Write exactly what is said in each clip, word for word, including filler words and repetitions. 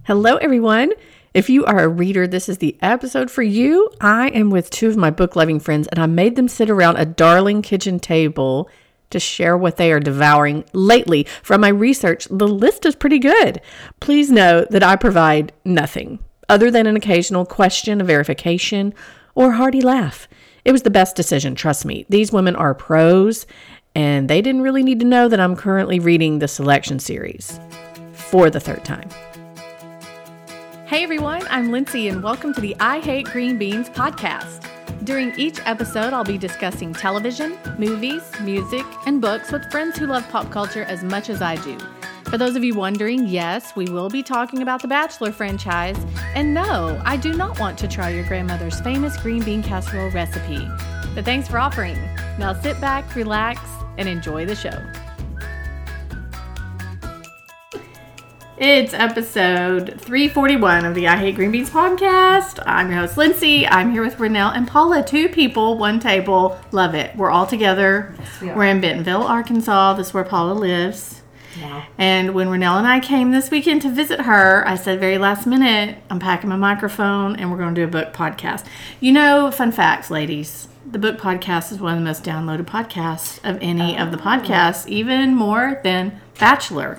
Hello, everyone. If you are a reader, this is the episode for you. I am with two of my book-loving friends, and I made them sit around a darling kitchen table to share what they are devouring lately. From my research, the list is pretty good. Please note that I provide nothing other than an occasional question, a verification, or a hearty laugh. It was the best decision, trust me. These women are pros, and they didn't really need to know that I'm currently reading the Selection series for the third time. Hey everyone, I'm Lindsay and welcome to the I Hate Green Beans podcast. During each episode, I'll be discussing television, movies, music, and books with friends who love pop culture as much as I do. For those of you wondering, yes, we will be talking about the Bachelor franchise. And no, I do not want to try your grandmother's famous green bean casserole recipe. But thanks for offering. Now sit back, relax, and enjoy the show. It's episode three forty-one of the I Hate Green Beans podcast. I'm your host, Lindsay. I'm here with Renelle and Paula, two people, one table. Love it. We're all together. Yes, we are. We're in Bentonville, Arkansas. This is where Paula lives. Yeah. And when Renelle and I came this weekend to visit her, I said very last minute, I'm packing my microphone and we're going to do a book podcast. You know, fun facts, ladies. The book podcast is one of the most downloaded podcasts of any oh. of the podcasts, even more than Bachelor.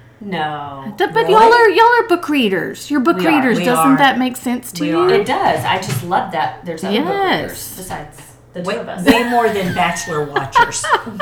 No, but really? y'all are y'all are book readers. You're book we readers. Doesn't are. that make sense to we you? Are. It does. I just love that. There's other yes. book readers besides the two way, of us. Way more than Bachelor watchers.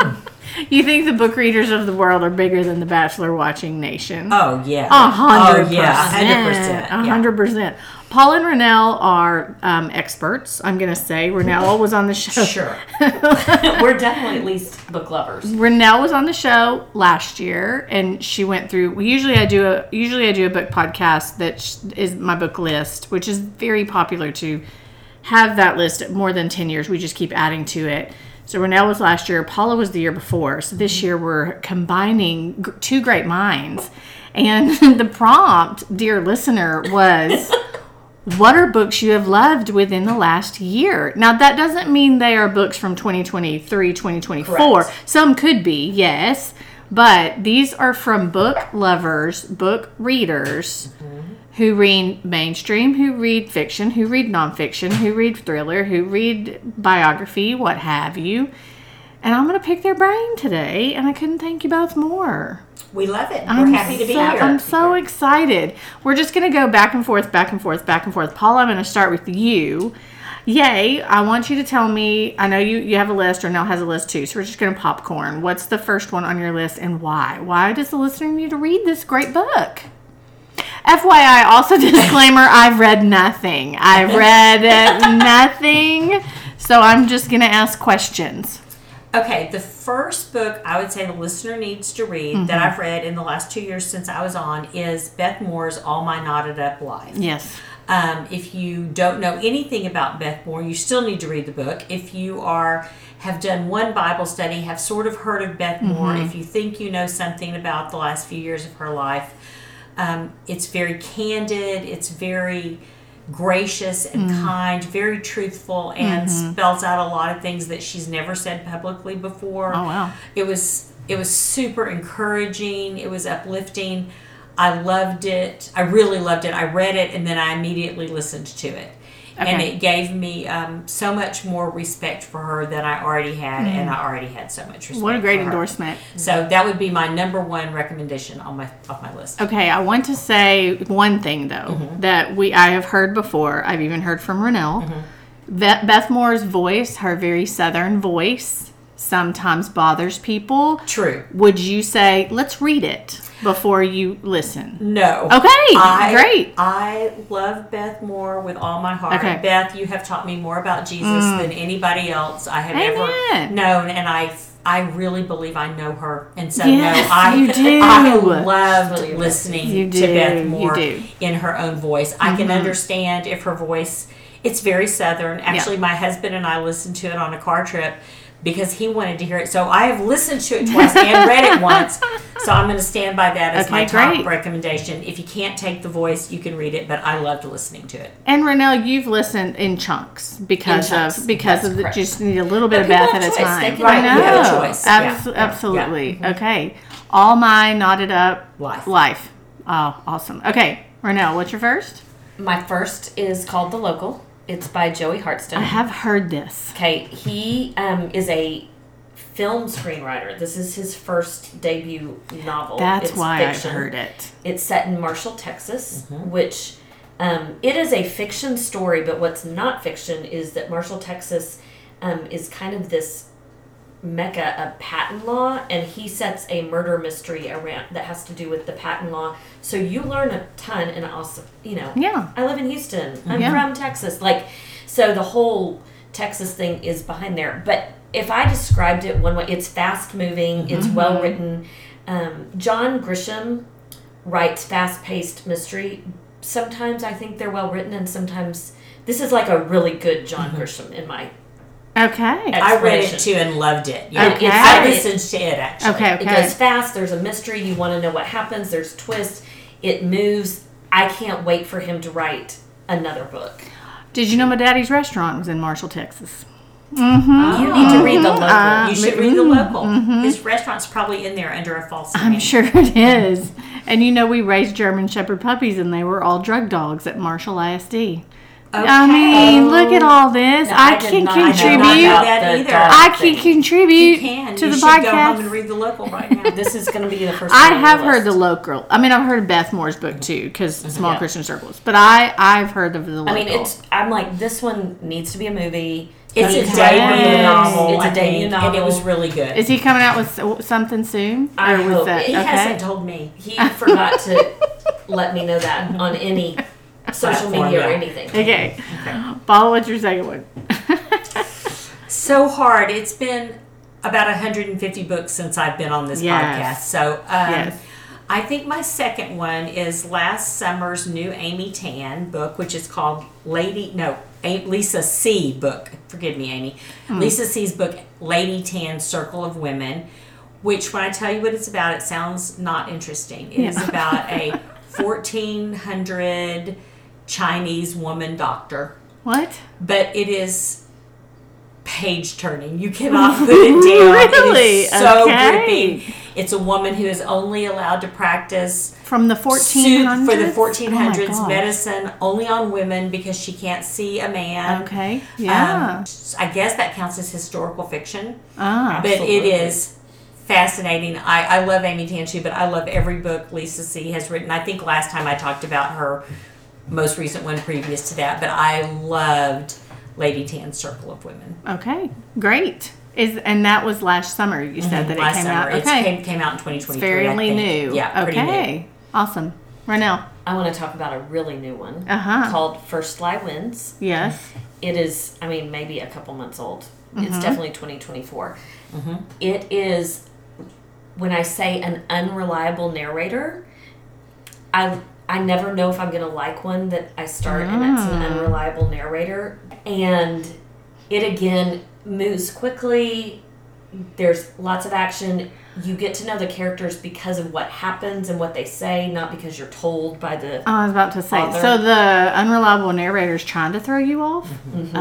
You think the book readers of the world are bigger than the Bachelor watching nation? Oh yeah, a hundred oh, yeah. hundred percent, a hundred percent. Paul and Renelle are um, experts. I'm going to say Renelle was on the show. Sure, we're definitely at least book lovers. Renelle was on the show last year, and she went through. Well, usually I do a usually I do a book podcast that is my book list, which is very popular to have that list more than ten years. We just keep adding to it. So Renelle was last year. Paula was the year before. So this year we're combining g- two great minds. And the prompt, dear listener, was, what are books you have loved within the last year? Now, that doesn't mean they are books from twenty twenty-three, twenty twenty-four. Correct. Some could be, yes. But these are from book lovers, book readers, mm-hmm. who read mainstream, who read fiction, who read nonfiction, who read thriller, who read biography, what have you. And I'm going to pick their brain today, and I couldn't thank you both more. We love it. I'm We're happy to be so, here. I'm so excited. We're just going to go back and forth, back and forth, back and forth. Paula, I'm going to start with you. Yay, I want you to tell me, I know you, you have a list, or Nell has a list too, so we're just going to popcorn. What's the first one on your list, and why? Why does the listener need to read this great book? F Y I, also disclaimer, I've read nothing. I've read nothing, so I'm just going to ask questions. Okay, the first book I would say the listener needs to read mm-hmm. that I've read in the last two years since I was on is Beth Moore's All My Knotted Up Life. Yes. Um, if you don't know anything about Beth Moore, you still need to read the book. If you are have done one Bible study, have sort of heard of Beth Moore, mm-hmm. if you think you know something about the last few years of her life, um, it's very candid, it's very gracious and mm-hmm. kind, very truthful, and mm-hmm. spells out a lot of things that she's never said publicly before. Oh, wow. It was, it was super encouraging. It was uplifting. I loved it. I really loved it. I read it, and then I immediately listened to it. Okay. And it gave me um, so much more respect for her than I already had, mm. and I already had so much respect. What a great for her. endorsement. So that would be my number one recommendation on my off my list. Okay, I want to say one thing, though, mm-hmm. that we I have heard before. I've even heard from Renelle. Mm-hmm. Beth, Beth Moore's voice, her very southern voice, sometimes bothers people. True. Would you say, let's read it before you listen? No. Okay, I, great. I love Beth Moore with all my heart. Okay. Beth, you have taught me more about Jesus mm. than anybody else I have Amen. ever known, and I I really believe I know her. And so, yes, no, I, you do. I loved listening you to do. Beth Moore you do. in her own voice. Mm-hmm. I can understand if her voice, it's very Southern. Actually, yeah. my husband and I listened to it on a car trip because he wanted to hear it. So I have listened to it twice and read it once. So I'm going to stand by that as okay, my top great. recommendation. If you can't take the voice, you can read it, but I loved listening to it. And Renelle, you've listened in chunks because in chunks. of because That's of the, correct. just need a little bit but of Beth at a time. They can right. I know. have a choice. Abs- yeah. Absolutely. Yeah. Okay. All My Knotted Up Life. Life. Oh, awesome. Okay. Renelle, what's your first? My first is called The Local. It's by Joey Hartstone. I have heard this. Okay, he um, is a film screenwriter. This is his first debut novel. That's it's why fiction. I've heard it. It's set in Marshall, Texas, mm-hmm. which um, it is a fiction story, but what's not fiction is that Marshall, Texas um, is kind of this mecca of patent law, and he sets a murder mystery around that has to do with the patent law. So you learn a ton, and also, you know, yeah. I live in Houston. I'm yeah. from Texas. Like, so the whole Texas thing is behind there. But if I described it one way, it's fast moving, mm-hmm. it's well written. Um, John Grisham writes fast paced mystery. Sometimes I think they're well written, and sometimes this is like a really good John mm-hmm. Grisham in my Okay. I read it too and loved it. Yeah. Okay. I listened to it actually. Okay, okay. It goes fast. There's a mystery. You want to know what happens. There's twists. It moves. I can't wait for him to write another book. Did you know my daddy's restaurant was in Marshall, Texas? Mm-hmm. Oh. You need to read The Local. Uh, you should read The Local. Mm-hmm. His restaurant's probably in there under a false name. I'm sure it is. And you know, we raised German Shepherd puppies, and they were all drug dogs at Marshall I S D. Okay. I mean, look at all this. No, I, I can not, contribute. I did not know that either. I can contribute you can. to you the should podcast. Go home and read The Local right now. This is going to be the first. I have heard The Local. I mean, I've heard of Beth Moore's book too, because Small yeah. Christian Circles. But I, I've heard of The Local. I mean, it's. I'm like, this one needs to be a movie. It's It's a debut novel. It's a I debut think, novel, and it was really good. Is he coming out with something soon? I or was hope. that he okay? hasn't told me. He forgot to let me know that on any social Platform, media or yeah. anything. Okay. okay. Paula, what's your second one? So hard. It's been about one hundred fifty books since I've been on this yes. podcast. So um, yes. I think my second one is last summer's new Amy Tan book, which is called Lady, no, Lisa C. book. Forgive me, Amy. Mm. Lisa C's book, Lady Tan Circle of Women, which when I tell you what it's about, it sounds not interesting. It yeah. is about a fourteen hundred Chinese woman doctor. What? But it is page turning. You cannot put it down. Really? It is so okay. gripping. It's a woman who is only allowed to practice from the fourteen hundreds for the fourteen hundreds oh medicine only on women because she can't see a man. Okay. Yeah. Um, I guess that counts as historical fiction. Ah, but absolutely. it is fascinating. I, I love Amy Tan too, but I love every book Lisa C has written. I think last time I talked about her most recent one previous to that, but I loved Lady Tan's Circle of Women. Okay, great. Is and that was last summer. You said Mm-hmm. that it last came summer. out. It Okay, came, came out in twenty twenty-three. it's fairly I think. new. Yeah, pretty okay, new. Awesome. Renelle. I want to talk about a really new one Uh-huh. called First Fly Wins. Yes. It is, I mean, maybe a couple months old. Mm-hmm. It's definitely twenty twenty-four. Mm-hmm. It is, when I say an unreliable narrator, I I never know if I'm going to like one that I start Mm. and it's an unreliable narrator. And it, again, moves quickly. There's lots of action. You get to know the characters because of what happens and what they say, not because you're told by the I was about to say. author. So the unreliable narrator is trying to throw you off. Mm-hmm.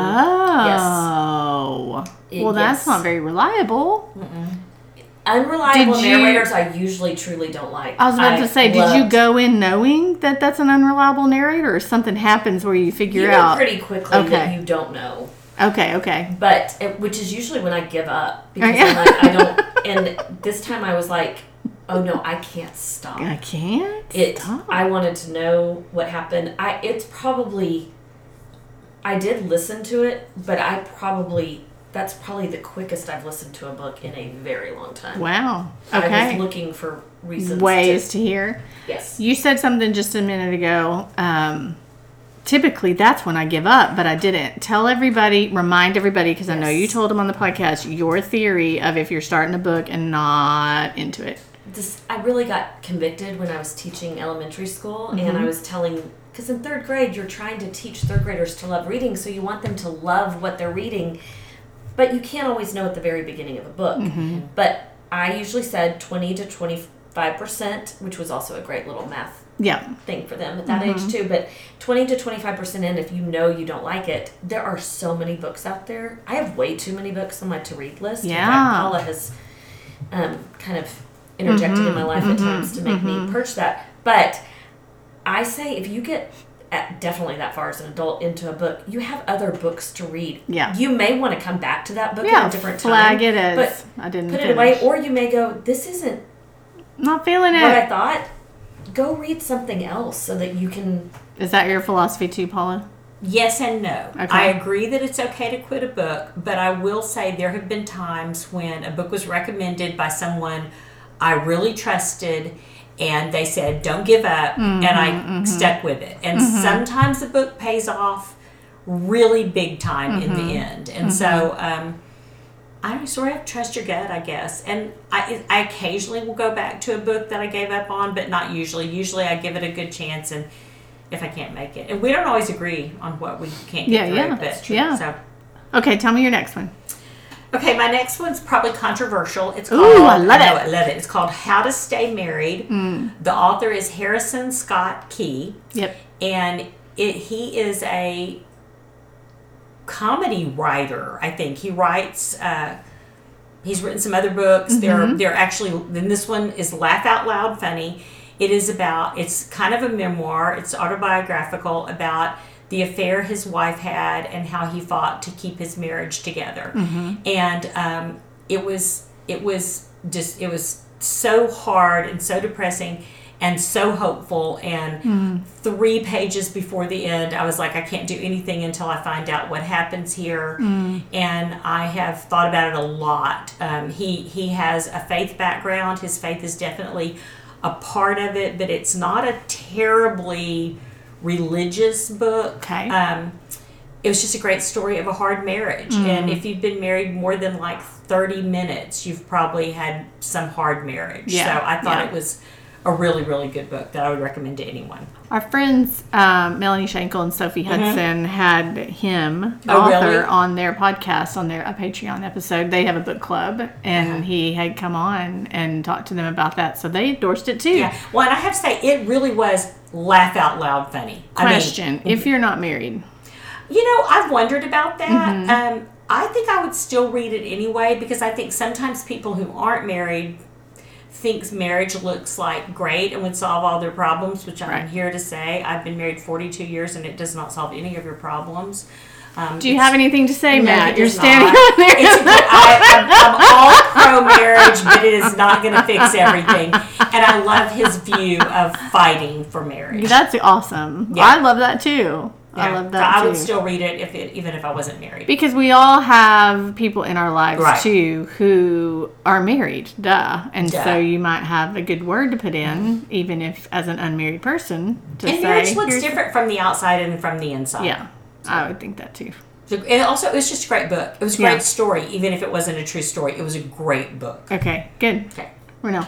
Oh. Yes. Well, that's Yes. not very reliable. Mm-mm. Unreliable Did you- narrators I usually truly don't like. I was about to say, did you loved- go in knowing that that's an unreliable narrator, or something happens where you figure You know out? pretty quickly Okay. that you don't know. Okay. Okay. But, it, which is usually when I give up. Because Oh, yeah. I'm like, I don't, and this time I was like, oh no, I can't stop. I can't. It, stop. I wanted to know what happened. I, it's probably, I did listen to it, but I probably, that's probably the quickest I've listened to a book in a very long time. Wow. I Okay. was looking for reasons Ways to, to hear. yes. You said something just a minute ago. Um, typically, that's when I give up, but I didn't. Tell everybody, remind everybody, because I know Yes. you told them on the podcast, your theory of if you're starting a book and not into it. This, I really got convicted when I was teaching elementary school, Mm-hmm. and I was telling, because in third grade, you're trying to teach third graders to love reading, so you want them to love what they're reading, but you can't always know at the very beginning of a book. Mm-hmm. But I usually said twenty to twenty-five percent, which was also a great little math Yeah. thing for them at that Mm-hmm. age too, but twenty to twenty-five percent in, if you know you don't like it. There are so many books out there. I have way too many books on my to-read list. In Yeah. fact, Paula has um, kind of interjected Mm-hmm. in my life at times to make me purge that. But I say if you get at definitely that far as an adult into a book, you have other books to read. Yeah. You may want to come back to that book Yeah, at a different time. flag it as but I didn't put finish. it away, or you may go, this isn't Not feeling what I it. thought. Go read something else so that you can. Is that your philosophy too, Paula? Yes and no. Okay. I agree that it's okay to quit a book, but I will say there have been times when a book was recommended by someone I really trusted, and they said, don't give up, Mm-hmm, and I mm-hmm. stuck with it. And mm-hmm. sometimes the book pays off really big time Mm-hmm. in the end. And mm-hmm. so um, I sort of trust your gut, I guess. And I, I occasionally will go back to a book that I gave up on, but not usually. Usually I give it a good chance, and if I can't make it. And we don't always agree on what we can't get Yeah, through. yeah, but, that's true. Yeah. So. Okay, tell me your next one. Okay, my next one's probably controversial. It's called, Ooh, I love know, it. I love it. It's called How to Stay Married. Mm. The author is Harrison Scott Key. Yep. And it, he is a comedy writer, I think. He writes, uh, he's written some other books. Mm-hmm. They're, they're actually, then this one is laugh out loud funny. It is about, it's kind of a memoir. It's autobiographical about the affair his wife had and how he fought to keep his marriage together. Mm-hmm. And um, it was, it was just, it was so hard and so depressing and so hopeful. And mm. three pages before the end, I was like, I can't do anything until I find out what happens here. Mm. And I have thought about it a lot. Um, he, he has a faith background. His faith is definitely a part of it, but it's not a terribly religious book. Okay. Um, it was just a great story of a hard marriage. Mm. And if you've been married more than like thirty minutes, you've probably had some hard marriage. Yeah. So I thought yeah. it was a really, really good book that I would recommend to anyone. Our friends, um, Melanie Schenkel and Sophie Hudson, mm-hmm. had him, the oh, author, really? on their podcast, on their a Patreon episode. They have a book club, and uh-huh. he had come on and talked to them about that. So they endorsed it, too. Yeah. Well, and I have to say, it really was laugh out loud funny. Question, I mean, if you're not married. You know, I've wondered about that. Mm-hmm. Um, I think I would still read it anyway, because I think sometimes people who aren't married thinks marriage looks like great and would solve all their problems, which I'm right. here to say. I've been married forty-two years and it does not solve any of your problems. Um, Do you have anything to say, no, Matt? You're standing not. on there. It's, I, I'm, I'm all pro-marriage, but it is not going to fix everything. And I love his view of fighting for marriage. That's awesome. Yeah. I love that, too. Yeah. I love that, so I too. would still read it, if it even if I wasn't married. Because we all have people in our lives, right. too, who are married, duh. And duh. so you might have a good word to put in, mm-hmm. even if as an unmarried person, to and say... marriage looks different from the outside and from the inside. Yeah, so. I would think that, too. So, and also, it was just a great book. It was a great yeah. story, even if it wasn't a true story. It was a great book. Okay, good. Okay. Renelle.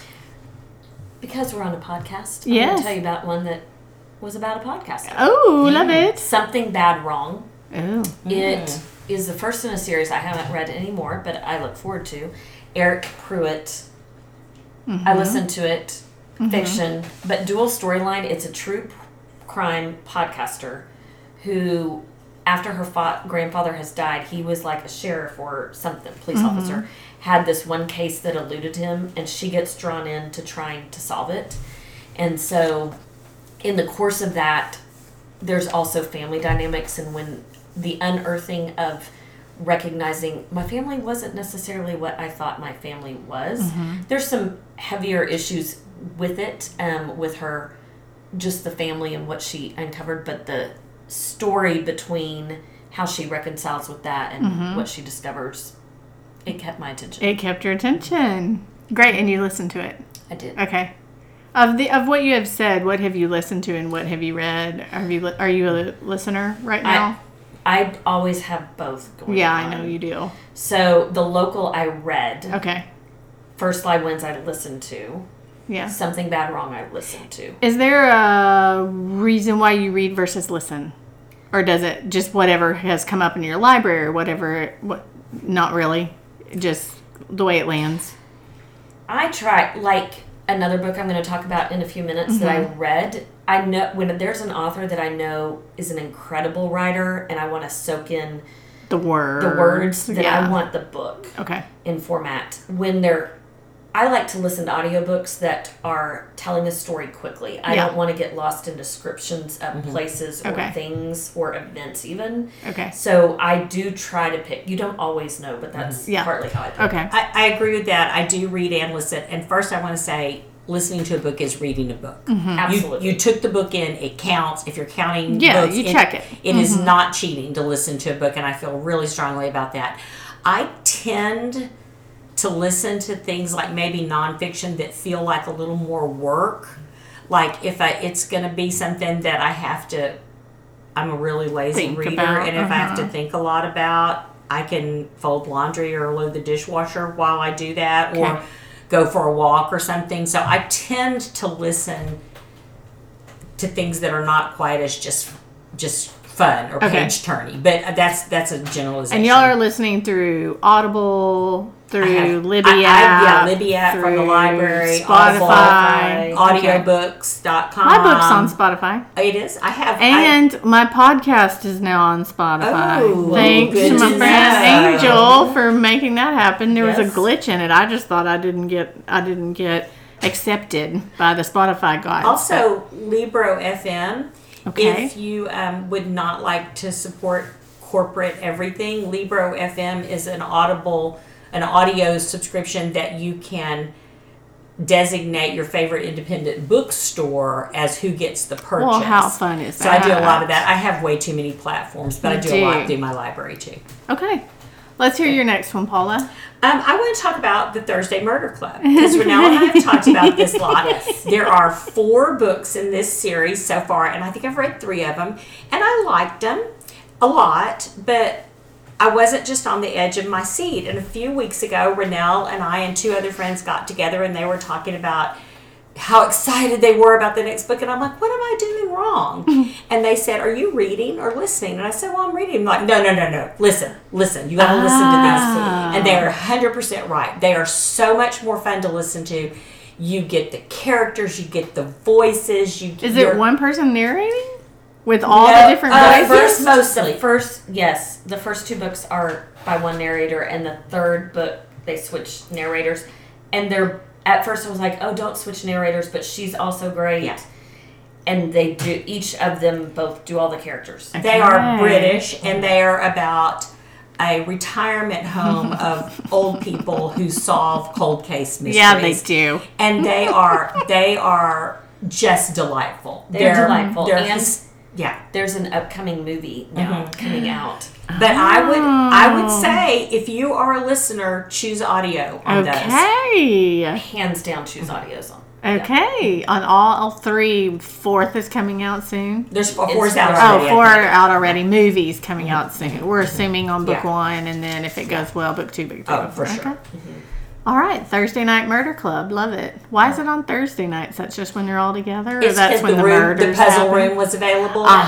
Because we're on a podcast, I'm yes. going to tell you about one that was about a podcast. Oh, mm. love it. Something Bad Wrong. Oh. It mm. is the first in a series I haven't read anymore, but I look forward to. Eric Pruitt. Mm-hmm. I listened to it. Mm-hmm. Fiction, but dual storyline. It's a true crime podcaster who, after her fa- grandfather has died, he was like a sheriff or something, police mm-hmm. officer, had this one case that eluded him, and she gets drawn into trying to solve it. And so in the course of that, there's also family dynamics, and when the unearthing of recognizing my family wasn't necessarily what I thought my family was. Mm-hmm. There's some heavier issues with it, um, with her, just the family and what she uncovered, but the story between how she reconciles with that and mm-hmm. what she discovers, it kept my attention. It kept your attention. Great, and you listened to it. I did. Okay. Of the of what you have said, what have you listened to and what have you read? Are you are you a listener right now? I, I always have both going Yeah, on. I know you do. So the local I read. Okay. First Lie Wins I listened to. Yeah. Something Bad Wrong I listened to. Is there a reason why you read versus listen? Or does it just whatever has come up in your library or whatever? What? Not really. Just the way it lands. I try, like another book I'm going to talk about in a few minutes mm-hmm. that I read. I know when there's an author that I know is an incredible writer and I want to soak in the words, the words that yeah. I want the book okay. in format. When they're I like to listen to audiobooks that are telling a story quickly. I Yeah. don't want to get lost in descriptions of places or Okay. things or events even. Okay. So I do try to pick. You don't always know, but that's Yeah. partly how I pick. Okay. I, I agree with that. I do read and listen. And first, I want to say, listening to a book is reading a book. Absolutely. You, you took the book in. It counts. If you're counting Yeah, books, you check it. It is not cheating to listen to a book, and I feel really strongly about that. I tend to listen to things like maybe nonfiction that feel like a little more work. Like if I, it's going to be something that I have to, I'm a really lazy Think reader, about, and if I have to uh-huh. think a lot about, I can fold laundry or load the dishwasher while I do that, or Okay. go for a walk or something. So I tend to listen to things that are not quite as just just fun or Okay. page turny. But that's that's a generalization. And y'all are listening through Audible, through I have- Libby I- I- app, yeah, Libby app from the through library, Spotify. Audible, Okay. audiobooks dot com. My book's on Spotify. It is. I have. And my podcast is now on Spotify. Oh, Thanks good to my to friend know. Angel for making that happen. There was Yes. a glitch in it. I just thought I didn't get I didn't get accepted by the Spotify guys. I, also, Libro F M. Okay. If you um, would not like to support corporate everything, Libro F M is an audible, an audio subscription that you can designate your favorite independent bookstore as who gets the purchase. Well, how fun is So I do a that? lot of that. I have way too many platforms, but You I do, do. a lot through my library too. Okay. Let's hear your next one, Paula. Um, I want to talk about the Thursday Murder Club because Renelle and I have talked about this a lot. There are four books in this series so far, and I think I've read three of them, and I liked them a lot, but I wasn't just on the edge of my seat. And a few weeks ago, Renelle and I and two other friends got together, and they were talking about how excited they were about the next book, and I'm like, what am I doing wrong? And they said, are you reading or listening? And I said, well, I'm reading. I'm like, no, no, no, no, listen, listen, you got to listen to Ah. these. And they are one hundred percent right. They are so much more fun to listen to. You get the characters, you get the voices. You Is you're- it one person narrating? With all No, the different uh, voices? first mostly. The first, yes, the first two books are by one narrator, and the third book they switch narrators, and they're at first I was like, oh, don't switch narrators, but she's also great. Yeah. And they do, each of them both do all the characters. They are Okay. British, and they are about a retirement home of old people who solve cold case mysteries. Yeah, they do. And they are they are just delightful. They're delightful. They're And- his- yeah. There's an upcoming movie now Mhm. coming out. But I would I would Oh. say if you are a listener, choose audio on those. Okay. Hands down, choose audios on. Okay. On all three, fourth is coming out soon. There's four It's four's out four. already. Oh, I four think. are out already. Movies coming out soon. We're assuming on book Yeah. one, and then if it goes well, book two, book three. Oh, for sure. Okay. All right, Thursday Night Murder Club. Love it. Why is it on Thursday nights? That's just when you're all together? Or It's that's because when the, the, room, the murders puzzle happen? room was available. That's when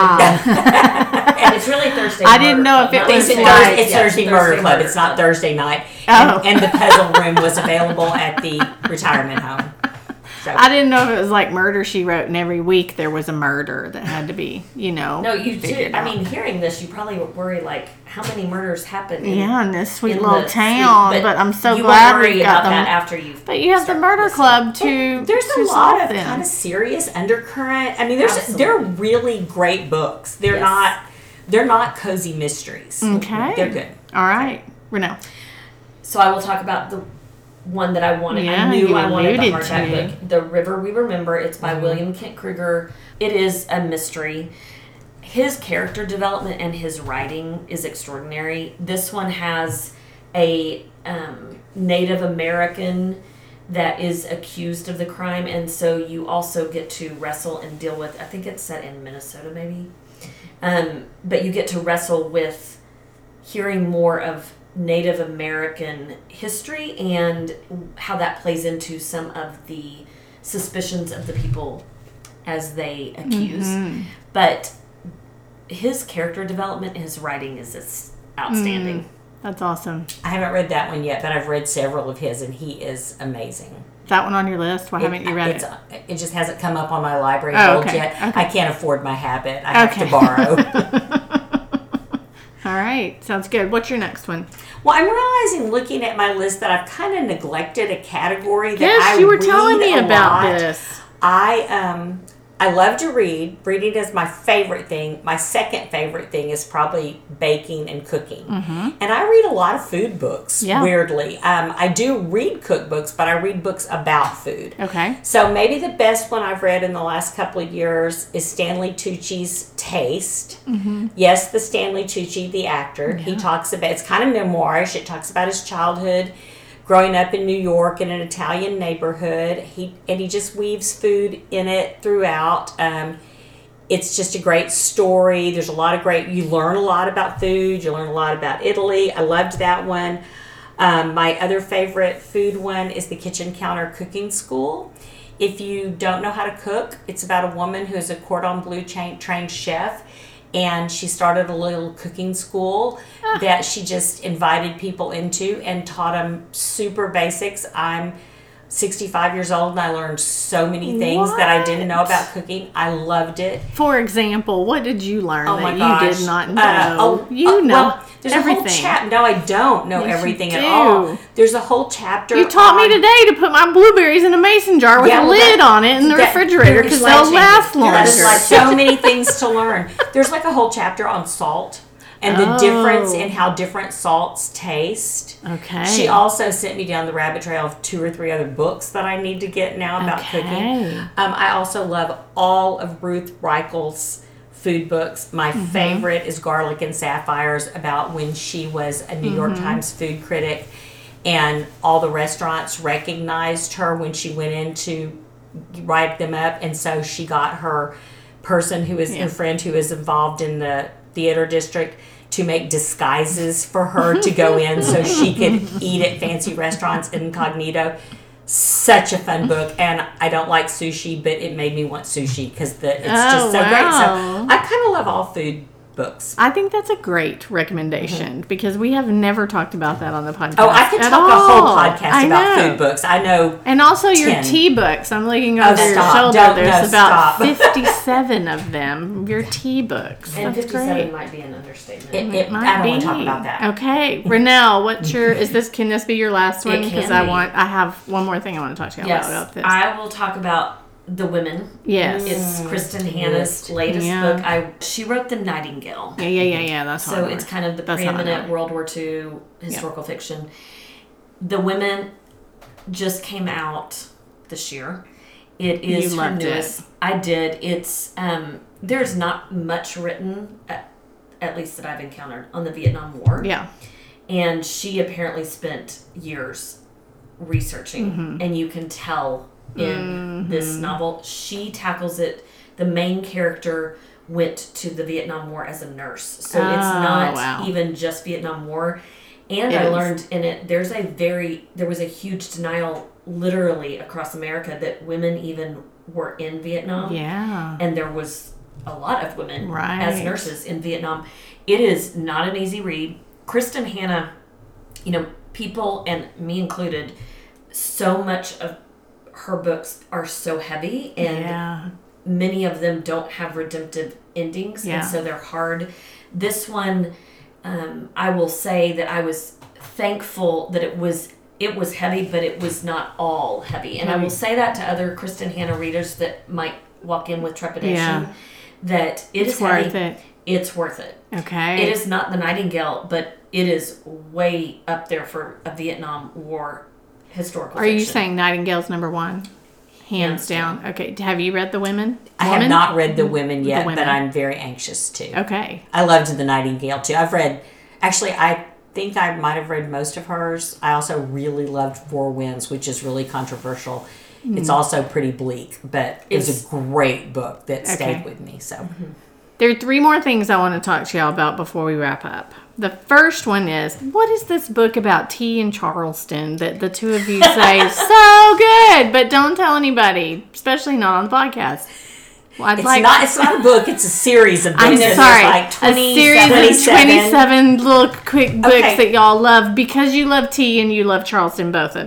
Aha. And it's really Thursday. I didn't Murder know if Club, it not they- was It's, Thursday like- Thursday, it's Yes, Thursday Murder Club. It's not Thursday night. Oh. And, and the puzzle room was available at the retirement home. So, I didn't know if it was like Murder, She Wrote, and every week there was a murder that had to be, you know. No, you do. figured I out. mean, hearing this, you probably worry like, how many murders happen? In, Yeah, in this sweet in little the town, suite, but, I'm so you glad won't worry we've got about them. that after you've. But you have the start Murder listening. Club to. there's to a lot solve of them. kind of serious undercurrent. I mean, there's Absolutely. they're really great books. They're Yes. not they're not cozy mysteries. Okay. They're good. All right, Renelle. So I will talk about the one that I wanted. Yeah, I knew you I wanted the alluded hardback to. book. The River We Remember. It's by Mhm. William Kent Kruger. It is a mystery. His character development and his writing is extraordinary. This one has a um, Native American that is accused of the crime, and so you also get to wrestle and deal with. I think it's set in Minnesota, maybe. Um, but you get to wrestle with hearing more of Native American history and how that plays into some of the suspicions of the people as they accuse. Mhm. But his character development and his writing is just outstanding. That's awesome. I haven't read that one yet, but I've read several of his, and he is amazing. Is that one on your list? Why haven't you read it's, it? It just hasn't come up on my library Oh, hold okay, yet. okay. I can't afford my habit. I have Okay. to borrow. All right. Sounds good. What's your next one? Well, I'm realizing, looking at my list, that I've kind of neglected a category that yes, I you were read telling me a about lot. this. I um I love to read. Reading is my favorite thing. My second favorite thing is probably baking and cooking. Mm-hmm. And I read a lot of food books, Yeah. weirdly. Um, I do read cookbooks, but I read books about food. Okay. So maybe the best one I've read in the last couple of years is Stanley Tucci's Taste. Mm-hmm. Yes, the Stanley Tucci, the actor. Yeah. He talks about, it's kind of memoirish. It talks about his childhood, growing up in New York in an Italian neighborhood. He and he just weaves food in it throughout. Um, it's just a great story. There's a lot of great, you learn a lot about food. You learn a lot about Italy. I loved that one. Um, my other favorite food one is the Kitchen Counter Cooking School. If you don't know how to cook, it's about a woman who's a cordon bleu cha- trained chef. And she started a little cooking school ah. that she just invited people into and taught them super basics. I'm sixty-five years old and I learned so many things what? that I didn't know about cooking. I loved it. For example, what did you learn oh that my you gosh. did not know? Uh, oh, you uh, know well, there's everything. a whole chap- No, I don't know yes, everything you at do. all. There's a whole chapter. You taught on, me today to put my blueberries in a mason jar with yeah, a well, lid that, on it in the that, refrigerator because they'll last longer. There's like so many things to learn. There's like a whole chapter on salt. And the oh. difference in how different salts taste. Okay. She also sent me down the rabbit trail of two or three other books that I need to get now about okay. cooking. Um, I also love all of Ruth Reichel's food books. My mm-hmm. favorite is Garlic and Sapphires, about when she was a New mm-hmm. York Times food critic. And all the restaurants recognized her when she went in to write them up. And so she got her person who is, yeah. her friend who is involved in the theater district to make disguises for her to go in so she could eat at fancy restaurants incognito. Such a fun book, and I don't like sushi, but it made me want sushi because the it's oh, just so wow. great. So I kind of love all food books. I think that's a great recommendation mm-hmm. because we have never talked about that on the podcast. Oh, I could talk all. a whole podcast I about know. food books. I know. And also ten. your tea books. I'm looking over oh, your stop. shoulder. Don't, There's no, about stop. fifty-seven of them. Your tea books. And That's fifty-seven great. might be an understatement. It, it, It might I don't be. want to talk about that. Okay, Renelle, what's your? Is this? Can this be your last one? It can Because I be. want. I have one more thing I want to talk to you yes, about, about this. I will talk about The Women. Yes. It's Kristen Hanna's latest Yeah. book. I She wrote The Nightingale. Yeah, yeah, yeah, yeah. That's So it's kind of the That's preeminent World War Two historical yeah. fiction. The Women just came out this year. It is you her loved newest. It. I did. It's um. There's not much written, at, at least that I've encountered, on the Vietnam War. Yeah. And she apparently spent years researching, mm-hmm. and you can tell in mm-hmm. this novel she tackles it. The main character went to the Vietnam War as a nurse, so oh, it's not wow. even just Vietnam War. And it I is. learned in it there's a very there was a huge denial literally across America that women even were in Vietnam. Yeah. And there was a lot of women right. as nurses in Vietnam. It is not an easy read. Kristen Hanna, you know, people, and me included, so much of her books are so heavy, and yeah. many of them don't have redemptive endings, yeah. and so they're hard. This one, um, I will say that I was thankful that it was it was heavy, but it was not all heavy. And mm-hmm. I will say that to other Kristen Hanna readers that might walk in with trepidation, yeah. that it it's is worth heavy. it. It's worth it. Okay. It is not The Nightingale, but it is way up there for a Vietnam War historical Are fiction. you saying Nightingale's number one? Hands, Hands down. down. Okay. Have you read The Women? I Women? have not read The Women yet, the women. but I'm very anxious to. Okay. I loved The Nightingale, too. I've read, actually, I think I might have read most of hers. I also really loved Four Winds, which is really controversial. Mm. It's also pretty bleak, but it's, it's a great book that okay. stayed with me. So, mm-hmm. There are three more things I want to talk to y'all about before we wrap up. The first one is, what is this book about tea in Charleston that the two of you say is so good, but don't tell anybody, especially not on the podcast? Well, I'd it's like not. It's not a book. It's a series of books. I'm There's sorry, like a series of twenty-seven little quick books okay. that y'all love because you love tea and you love Charleston, both of you.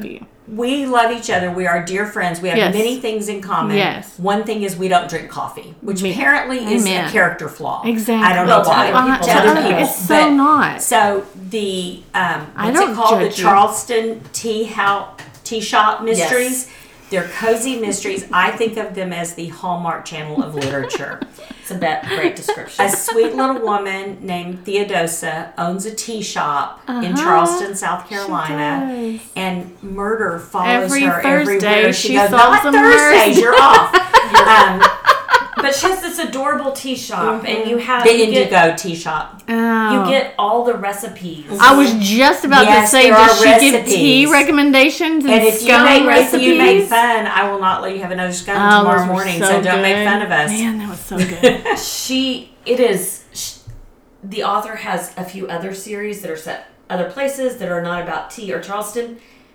we love each other. We are dear friends. We have Yes. many things in common. Yes. One thing is we don't drink coffee, which Me- apparently is Amen. a character flaw. Exactly. I don't Well, know why. to other people, To to other other people. It's so But- not. So the um, I what's don't it called? The judge you. Charleston Tea House Tea Shop Mysteries. They're cozy mysteries. I think of them as the Hallmark Channel of literature. It's a be- great description. A sweet little woman named Theodosa owns a tea shop in Uh-huh. Charleston, South Carolina, does. and murder follows Every her Thursday, everywhere she, she goes. solves Not a Thursdays, murder." you're off. um, But she has this adorable tea shop, and you have the you get, Indigo Tea Shop. Oh. you get all the recipes. I was just about Yes, to say, there does are she give tea recipes. recommendations and, And if you, scone make, if recipes? you make fun, I will not let you have another scone Oh, tomorrow those were morning, so so don't make good. fun of us. Man, that was so good. She, it is. Sh the author has a few other series that are set other places that are not about tea or Charleston.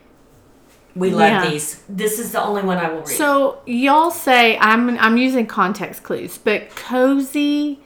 We love Yeah. these. This is the only one I will read. So y'all say I'm I'm using context clues, but cozy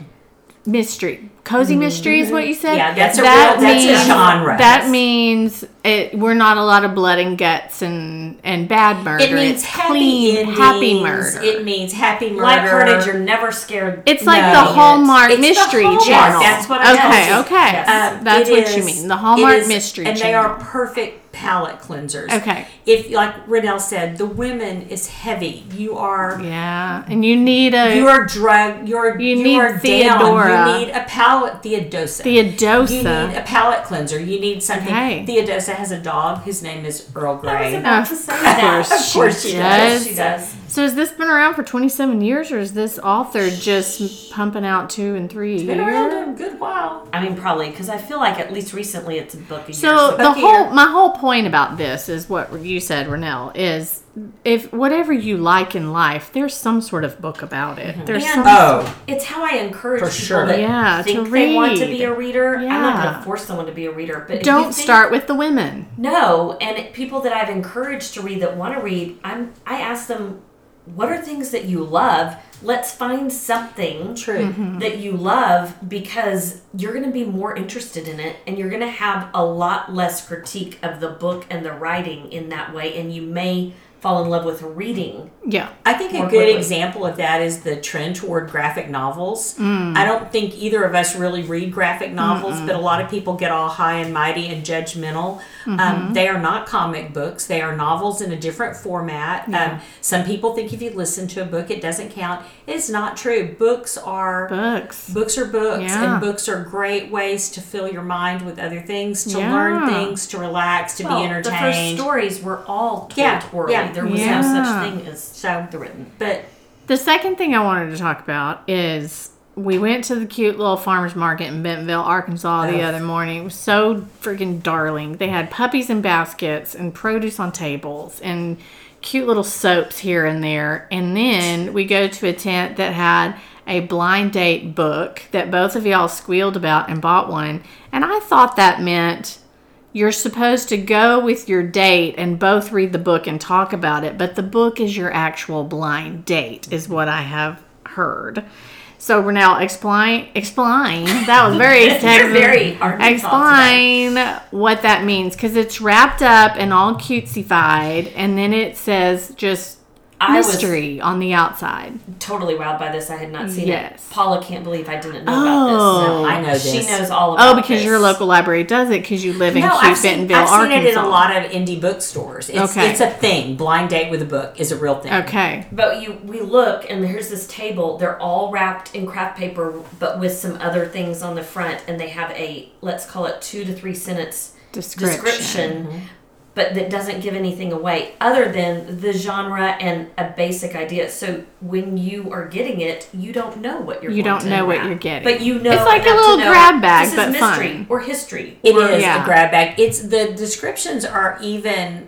mystery, cozy mystery is what you said. Yeah, that's a that real- that's a means, genre. That means it, we're not a lot of blood and guts and and bad murder. It means it's happy clean, endings. happy murder. It means happy murder. lighthearted, you're never scared. It's like No. the Hallmark It's the Mystery Hallmark. Channel. That's what I Okay, told you. okay. Yes. Um, That's it what you is- mean. The Hallmark it is- Mystery and Channel. they are perfect palate cleansers. Okay. If, like Renelle said, the women is heavy. You are, Yeah, and you need a you are drugged. You're You you, need are Theodora. down. You need a palate Theodosa. Theodosa. You need a palate cleanser. You need something. Okay. Theodosa has a dog whose name is Earl I was Grey. about to Of say that. course Of course she she does. does. She does. So has this been around for twenty-seven years, or is this author just pumping out two and three a Been around year? a good while. I mean, probably because I feel like at least recently it's a book a year. So the book a whole year. my whole point about this is what you said, Renelle, is if whatever you like in life, there's some sort of book about it. There's And- some Oh, it's how I encourage For people sure. that Yeah, to think they want to read. be a reader. I'm not going Yeah. to force someone to be a reader, but if you don't think- start with the women. No, and it- people that I've encouraged to read that want to read, I'm I ask them, what are things that you love? Let's find something true. Mm-hmm. that you love because you're going to be more interested in it and you're going to have a lot less critique of the book and the writing in that way, and you may fall in love with reading. Yeah. I think a More good quickly. example of that is the trend toward graphic novels. Mm. I don't think either of us really read graphic novels, but a lot of people get all high and mighty and judgmental. Mm-hmm. Um, they are not comic books. They are novels in a different format. Um, some people think if you listen to a book, it doesn't count. It's not true. Books are Books. books are books, Yeah. and books are great ways to fill your mind with other things, to Yeah. learn things, to relax, to Well, be the first entertained. stories were all told Yeah, orally. yeah. There was Yeah. no such thing as So, the written. but The second thing I wanted to talk about is we went to the cute little farmer's market in Bentonville, Arkansas the Ugh. other morning. It was so freaking darling. They had puppies in baskets and produce on tables and cute little soaps here and there. And then we go to a tent that had a blind date book that both of y'all squealed about and bought one. And I thought that meant you're supposed to go with your date and both read the book and talk about it, but the book is your actual blind date, is what I have heard. So Renelle, explain, explain. That was very You're very hard to talk Explain what that means, because it's wrapped up and all cutesy-fied, and then it says just I was mystery on the outside. totally wowed by this. I had not seen Yes. it. Paula can't believe I didn't know Oh. about this. No, I know She this. knows all about Oh, because this. your local library does it, because you live in no, cute I've seen, Bentonville, I've seen Arkansas. it in a lot of indie bookstores. It's, Okay. it's a thing. Blind date with a book is a real thing. Okay. But you, we look, and here's this table. They're all wrapped in craft paper, but with some other things on the front, and they have a, let's call it two to three sentence Description. description, but that doesn't give anything away other than the genre and a basic idea. So when you are getting it, you don't know what you're. You going don't to know what unwrap. you're getting. but you know It's like a enough to little know grab bag, this but is mystery fun. or history. It or, is Yeah. a grab bag. It's the descriptions are even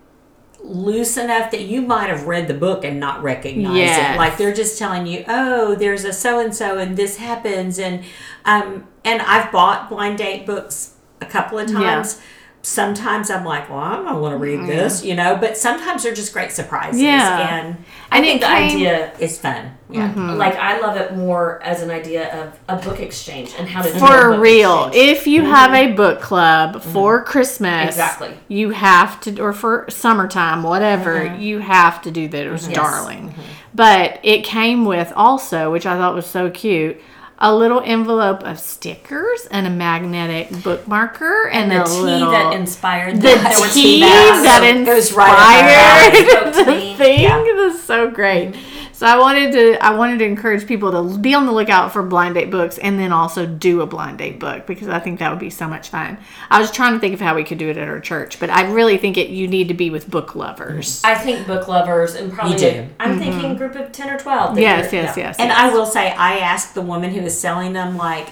loose enough that you might have read the book and not recognize Yes. it. Like they're just telling you, oh, there's a so and so and this happens, and um and I've bought blind date books a couple of times. sometimes I'm like, well, I don't want to read this, you know, but sometimes they're just great surprises. Yeah. And I think the came, idea is fun. Yeah. Mm-hmm. Like, I love it more as an idea of a book exchange and how to do for a book real. exchange. If you mm-hmm. have a book club mm-hmm. for Christmas, exactly, you have to, or for summertime, whatever, mm-hmm. you have to do that. It was mm-hmm. darling. Yes. Mm-hmm. But it came with also, which I thought was so cute, a little envelope of stickers and a magnetic bookmarker and, and the a tea little, that inspired the that. tea that, that inspired right the thing. Yeah. It was so great. Mm-hmm. So I wanted to I wanted to encourage people to be on the lookout for blind date books and then also do a blind date book because I think that would be so much fun. I was trying to think of how we could do it at our church, but I really think it you need to be with book lovers. I think book lovers and probably you do. I'm mm-hmm. thinking a group of ten or twelve. Yes, yes, yeah. yes. And yes. I will say I asked the woman who was selling them, like,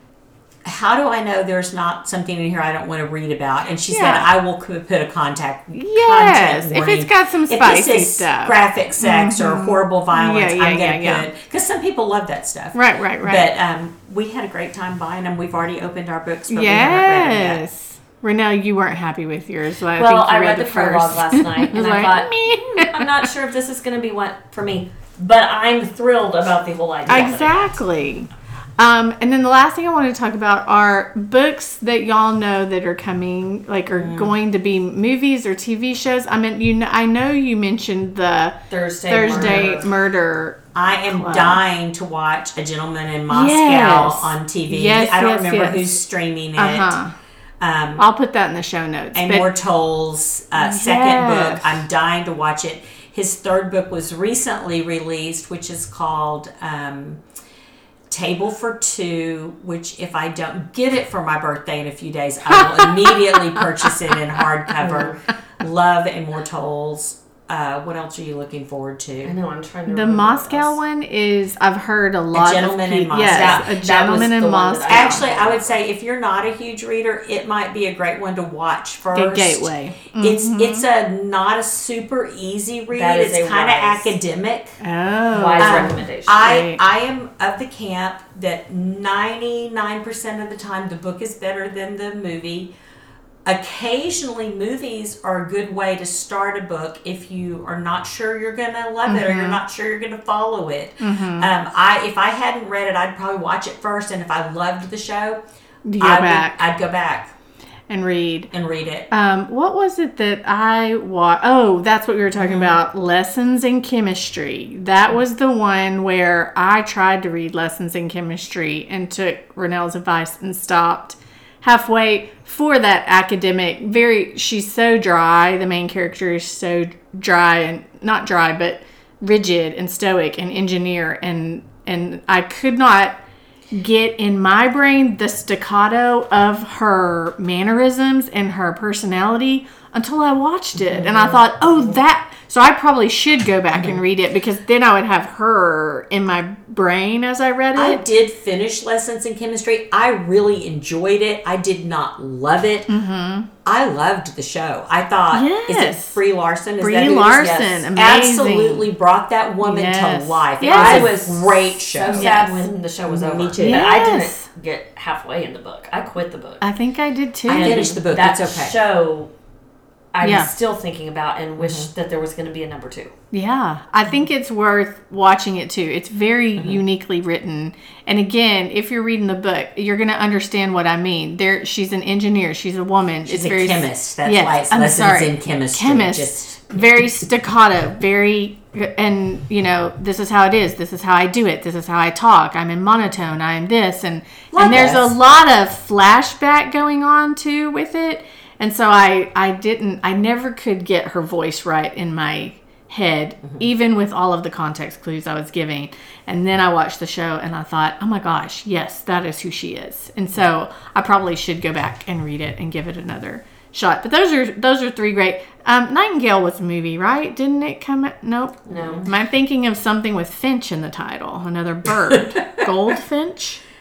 how do I know there's not something in here I don't want to read about? And she yeah. said, I will put a contact yes, content if it's got some spicy if this is stuff. graphic sex mm-hmm. or horrible violence, yeah, yeah, I'm going to yeah, put yeah. because some people love that stuff. Right, right, right. But um, we had a great time buying them. We've already opened our books, but yes. we haven't read them yet. Renelle, you weren't happy with yours. So I well, think you I read, read the, the first. prologue last night, and I like, thought, hmm, I'm not sure if this is going to be one for me. But I'm thrilled about the whole idea. Exactly. Um, and then the last thing I want to talk about are books that y'all know that are coming, like are mm. going to be movies or T V shows. I mean, you know, I know you mentioned the Thursday, Thursday Murder. Murder I am Club. dying to watch A Gentleman in Moscow yes. on T V. Yes, I don't yes, remember yes. who's streaming it. Uh-huh. Um, I'll put that in the show notes. And Amor Towles' uh, yes. second book. I'm dying to watch it. His third book was recently released, which is called um, Table for Two, which if I don't get it for my birthday in a few days, I will immediately purchase it in hardcover. Love Amor Towles. Uh, what else are you looking forward to? I know, I'm trying to The remember Moscow one is, I've heard a lot a Gentleman of in Moscow. Yes, that, A Gentleman in Moscow. Actually, I would say if you're not a huge reader, it might be a great one to watch first. A gateway. Mm-hmm. It's it's a not a super easy read. That is it's kind of academic. Oh. Wise um, recommendation. I, right. I am of the camp that ninety-nine percent of the time the book is better than the movie. Occasionally, movies are a good way to start a book if you are not sure you're going to love mm-hmm. it or you're not sure you're going to follow it. Mm-hmm. Um, I if I hadn't read it, I'd probably watch it first, and if I loved the show, you go I back. Would, I'd go back and read and read it. Um, what was it that I watched? Oh, that's what we were talking mm-hmm. about. Lessons in Chemistry. That was the one where I tried to read Lessons in Chemistry and took Renelle's advice and stopped halfway for that academic. Very, she's so dry. The main character is so dry and not dry, but rigid and stoic and engineer, and and I could not get in my brain the staccato of her mannerisms and her personality until I watched it. Mm-hmm. And I thought, oh, that... So I probably should go back mm-hmm. and read it because then I would have her in my brain as I read it. I did finish Lessons in Chemistry. I really enjoyed it. I did not love it. Mm-hmm. I loved the show. I thought, yes. is it Brie Larson? Is Brie that who Larson, yes. amazing. Absolutely brought that woman yes. to life. Yes. It was a great show. So sad yes. when the show was over. Me too. But yes. I didn't get halfway in the book. I quit the book. I think I did too. I finished the book. That It's okay. show, I'm yeah. still thinking about and wish Mm-hmm. that there was going to be a number two. Yeah, I think it's worth watching it too. It's very Mm-hmm. uniquely written. And again, if you're reading the book, you're going to understand what I mean. There, she's an engineer. She's a woman. She's it's a very, chemist. That's yes, why it's I'm Lessons sorry. in Chemistry. Chemist. Just... Very staccato. Very, and you know, this is how it is. This is how I do it. This is how I talk. I'm in monotone. I'm this, and Like and there's us. a lot of flashback going on too with it. And so I, I didn't, I never could get her voice right in my head, mm-hmm. even with all of the context clues I was giving. And then I watched the show and I thought, oh my gosh, yes, that is who she is. And so I probably should go back and read it and give it another shot. But those are those are three great. Um, Nightingale was a movie, right? Didn't it come out? Nope. No. Am I thinking of something with Finch in the title? Another bird. Goldfinch?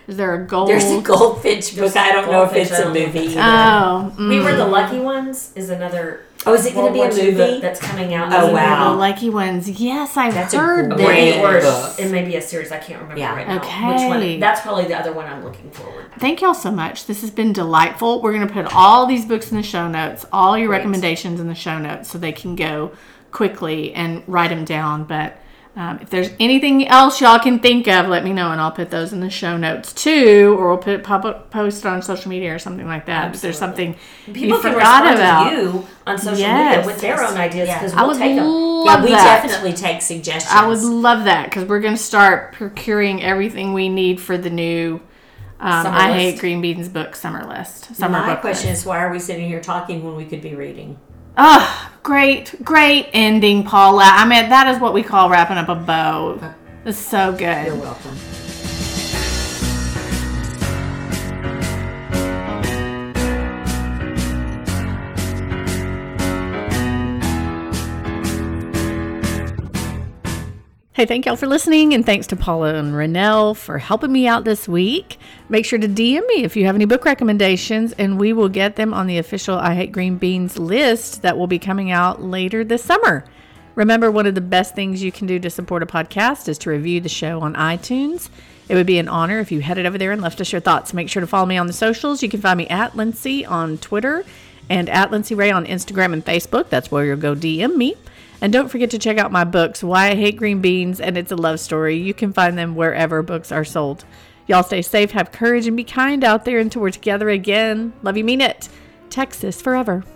Is there a gold? There's a Goldfinch book. There's I don't know if Goldfinch, it's I a don't know movie if either. Oh, mm. We Were the Lucky Ones is another. Oh, is it going to be a World War Two movie? book that's coming out? Oh, Is it wow. The Lucky Ones. Yes, I've That's a heard great that. Maybe, or book. it may be a series. I can't remember Yeah. right now. Okay. Which one? That's probably the other one I'm looking forward. Thank y'all so much. This has been delightful. We're going to put all these books in the show notes, all your Great. recommendations in the show notes so they can go quickly and write them down. But um, if there's anything else y'all can think of, let me know and I'll put those in the show notes too, or we'll put pop post it on social media or something like that. If there's something People you can forgot respond about. to you on social Yes. media with their own ideas Yeah. because I we'll would take them. love Yeah, we that. definitely take suggestions. I would love that because we're going to start procuring everything we need for the new um, Summer I list. Hate Green Beans book summer list. Summer My book question list. is, why are we sitting here talking when we could be reading? Oh, great, great ending, Paula. I mean, that is what we call wrapping up a bow. It's so good. You're welcome. Hey, thank y'all for listening, and thanks to Paula and Renelle for helping me out this week. Make sure to D M me if you have any book recommendations, and we will get them on the official I Hate Green Beans list that will be coming out later this summer. Remember, one of the best things you can do to support a podcast is to review the show on iTunes. It would be an honor if you headed over there and left us your thoughts. Make sure to follow me on the socials. You can find me at Lindsay on Twitter and at Lindsay Ray on Instagram and Facebook. That's where you'll go D M me. And don't forget to check out my books, Why I Hate Green Beans and It's a Love Story. You can find them wherever books are sold. Y'all stay safe, have courage, and be kind out there until we're together again. Love you, mean it. Texas forever.